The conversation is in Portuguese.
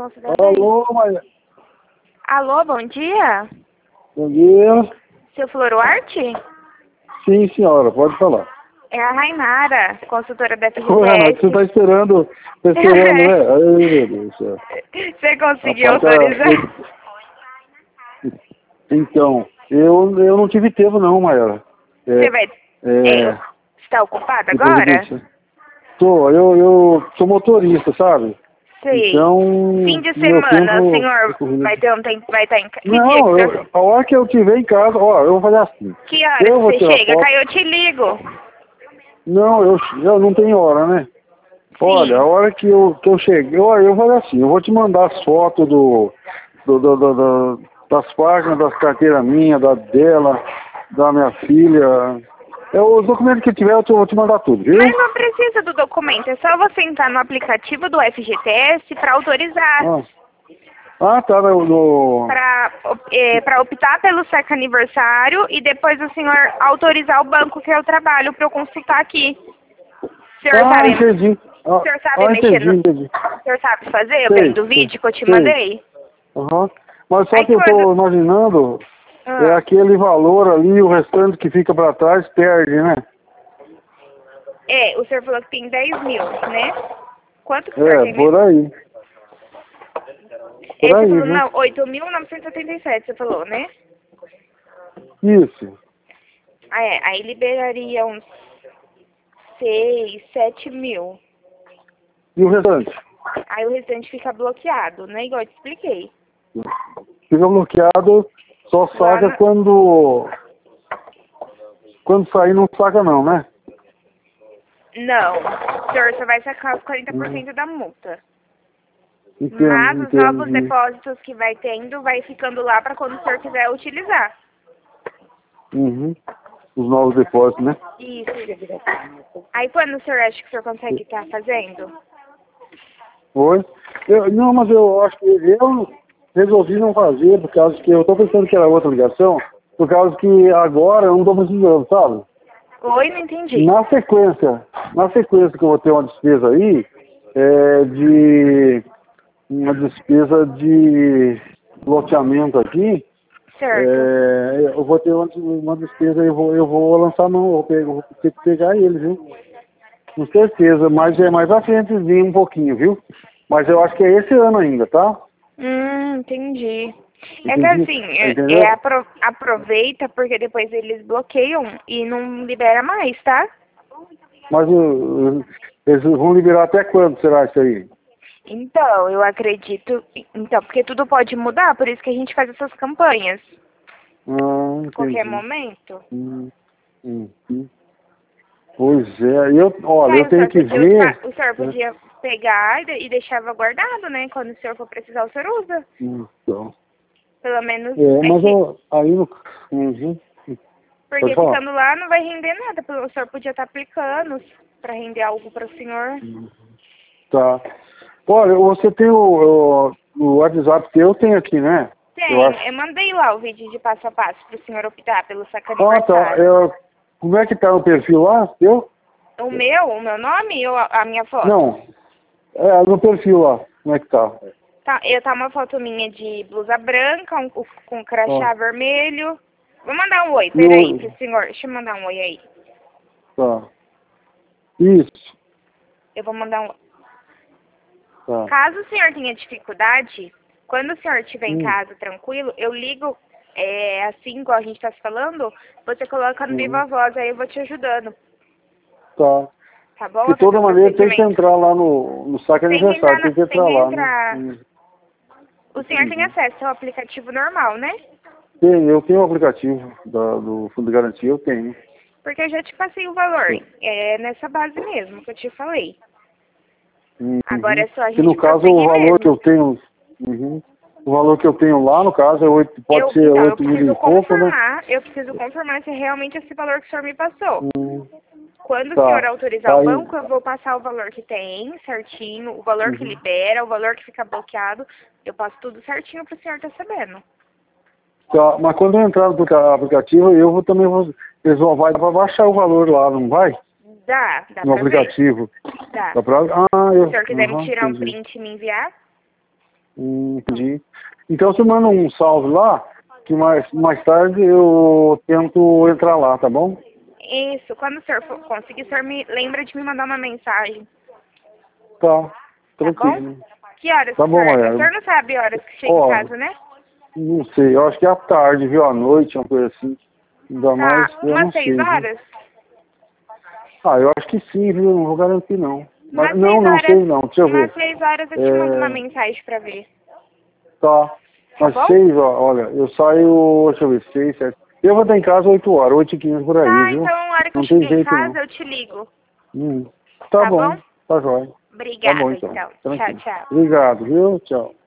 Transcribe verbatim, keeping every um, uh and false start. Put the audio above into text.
moça da lei. Alô, Maria. Alô, bom dia. Bom dia. Seu Floroarte? Sim, senhora, pode falar. É a Rainara, consultora da F G T S. Ô, Renato, você tá esperando, tá esperando, né? Ai, meu Deus do céu. Você conseguiu Rapaz, cara, autorizar? eu- Então, eu, eu não tive tempo não, Maera. É, Você vai... é, É, está ocupado depois eu agora? deixo. Tô, eu, eu sou motorista, sabe? Sei. Então, Fim de meu semana, o tempo... senhor vai ter um tempo, vai estar em casa? Que dia que Não, o eu, senhor... a hora que eu estiver em casa, ó, eu vou fazer assim. Que hora que Eu vou você tirar chega? foto. Caiu, eu te ligo. Não, eu, eu não tenho hora, né? Olha, a Sim. hora que eu, que eu cheguei, eu, eu vou fazer assim, eu vou te mandar as fotos do, do, do, do- do- das páginas das carteiras minhas, da dela, da minha filha. É, os documentos que tiver eu te- vou te mandar tudo, viu? Mas não precisa do documento, é só você entrar no aplicativo do F G T S para autorizar. Ah, ah tá, no, no... Para é, para optar pelo saque aniversário e depois o senhor autorizar o banco que eu trabalho para eu consultar aqui. O senhor Ah, sabe, entendi. o Ah, senhor sabe ah, mexer entendi, no... entendi. O senhor sabe fazer Sei, vendo o sei, vídeo que eu te sei. mandei? Aham. Mas só Aí que eu quando... tô imaginando, é Ah, aquele valor ali, o restante que fica pra trás perde, né? é, o senhor falou que tem dez mil, né? Quanto que o senhor É, tem por mesmo? aí. Por É, você aí, falou, viu? não, oito mil novecentos e setenta e sete, você falou, né? Isso. Ah, é, aí liberaria uns seis, sete mil. E o restante? Aí o restante fica bloqueado, né? Igual eu te expliquei. Fica bloqueado, só Lá saca na... quando... Quando sair não saca não, né? Não, o senhor só vai sacar os quarenta por Uhum. cento da multa. Entendo, Mas os novos entendo. depósitos que vai tendo, vai ficando lá para quando o senhor quiser utilizar. Uhum. Os novos depósitos, né? Isso. Aí quando o senhor acha que o senhor consegue estar fazendo? Oi? Eu, não, mas eu acho que eu resolvi não fazer, por causa que eu tô pensando que era outra ligação, por causa que agora eu não tô precisando, sabe? Oi, não entendi. Na sequência, na sequência que eu vou ter uma despesa aí, é de uma despesa de loteamento aqui, Certo. é, eu vou ter uma, uma despesa, eu vou, eu vou lançar mão, eu vou, pegar, eu vou ter que pegar ele, viu? Com certeza, mas é mais à frentezinho um pouquinho, viu? Mas eu acho que é esse ano ainda, tá? Hum, entendi. É que Entendi? assim, é, Entendeu? é apro- aproveita porque depois eles bloqueiam e não libera mais, tá? Mas uh, eles vão liberar até quando será isso aí? Então, eu acredito. Então, porque tudo pode mudar, por isso que a gente faz essas campanhas. Ah, Qualquer entendi. momento. Hum, hum, hum. Pois é, eu, olha, Aí eu o tenho senhor que podia, ver. usar- o senhor Né? podia pegar e, de- e deixava guardado, né? Quando o senhor for precisar, o senhor usa. Então, Pelo menos é, é mas que. eu, aí no. Uhum. Pode Porque falar? ficando lá não vai render nada. O senhor podia estar aplicando para render algo para o senhor. Hum, Tá. Olha, você tem o, o, o WhatsApp que eu tenho aqui, né? Eu Tem, acho. eu mandei lá o vídeo de passo a passo para o senhor optar pelo saque Ah, tá. aniversário. Eu, como é que tá o perfil lá? Eu? O meu, o meu nome ou a, a minha foto? Não. É, no perfil lá. Como é que tá? Tá, eu tá uma foto minha de blusa branca, um, com crachá Ó, vermelho. Vou mandar um oi, e peraí, o. pro senhor. Deixa eu mandar um oi aí. Tá. Isso. Eu vou mandar um oi. Tá. Caso o senhor tenha dificuldade, quando o senhor estiver em Hum, casa tranquilo, eu ligo é, assim, igual a gente tá se falando, você coloca no uhum. viva voz, aí eu vou te ajudando. Tá. Tá bom? De A fazer toda o maneira tem que procedimento. entrar lá no, no saque Tem que entrar, aniversário, na, tem que tem entrar que lá, né? entrar. Hum, O senhor tem Entendi. acesso ao aplicativo normal, né? Tem, eu tenho o aplicativo da, do Fundo de Garantia, eu tenho. Porque eu já te passei o valor. É nessa base mesmo que eu te falei. Agora Uhum. é só a Que no gente caso o prosseguir valor que mesmo. eu tenho, uhum, o valor que eu tenho lá no caso é oito, pode Eu, ser então, eu oito mil preciso e pouco, né? confirmar, eu preciso confirmar se é realmente esse valor que o senhor me passou. Hum, Quando o senhor tá. autorizar o Aí, banco, eu vou passar o valor que tem, certinho, o valor que uhum, libera, o valor que fica bloqueado. Eu passo tudo certinho pro senhor estar sabendo. tá. Mas quando eu entrar no aplica- aplicativo, eu vou também vou, eles vão vai para baixar o valor lá, não vai? Dá, dá No pra ver. aplicativo. Dá. Dá pra, ah, Se o eu, senhor quiser me uhum, tirar um entendi. print e me enviar, Hum, entendi. Então você manda um salve lá, que mais, mais tarde eu tento entrar lá, tá bom? Isso, quando o senhor for conseguir, o senhor me lembra de me mandar uma mensagem. Tá, Tá tranquilo. bom? Que horas, Tá o bom, senhor? Maria. O senhor não sabe horas que chega Ó, em casa, né? não sei, eu acho que é à tarde, viu? À noite, uma coisa assim. Ainda mais, Tá, eu umas não seis sei, viu? horas? Ah, eu acho que sim, viu? Não vou garantir, não. Mas, Umas não, seis não horas, sei, não. Deixa eu umas ver. seis horas eu te mando uma É, mensagem pra ver. tá. Tá Às bom? seis, ó, olha, eu saio, deixa eu ver, seis, sete. Eu vou estar em casa oito horas, oito e quinze por aí, Tá, viu? então na hora que eu Não tem chegar em jeito, casa não. eu te ligo. Hum, tá Tá bom? bom, tá jóia. Tá bom, Obrigada, então. então. Tchau, Tranquilo. tchau. Obrigado, viu? Tchau.